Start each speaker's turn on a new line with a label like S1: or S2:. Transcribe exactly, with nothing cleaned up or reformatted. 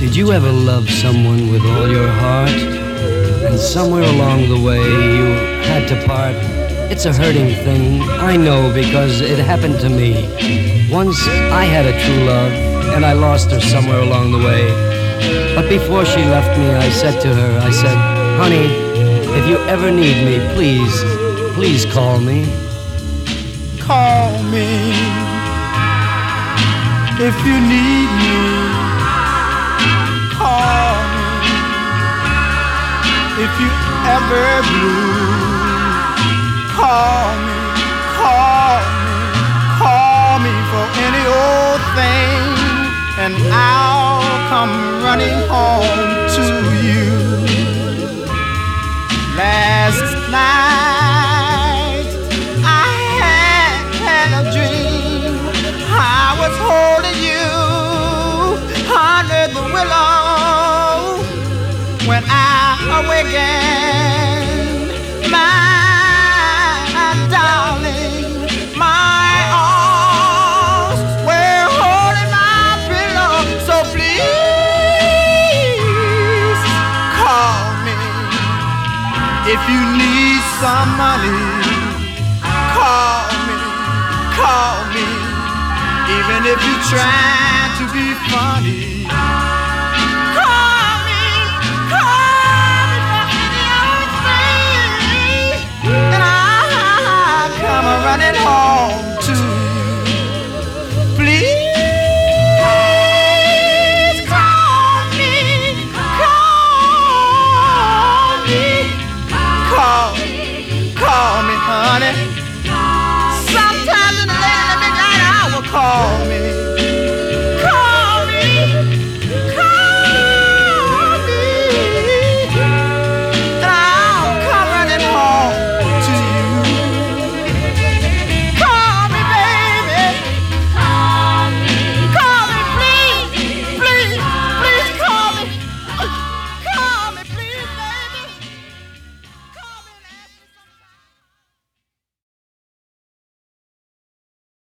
S1: Did you ever love someone with all your heart, and somewhere along the way you had to part? It's a hurting thing, I know, because it happened to me. Once I had a true love, and I lost her somewhere along the way. But before she left me, I said to her, I said, honey, if you ever need me, please, please call me.
S2: Call me if you need me. Call me if you ever blue. Call me, call me, call me for any old thing, and I'll come running home to you. Last night I had, had a dream. I was holding you under the willow when I awakened, my darling. My arms were holding my pillow, so please call me if you need some money. Call me, call me, even if you try to be funny.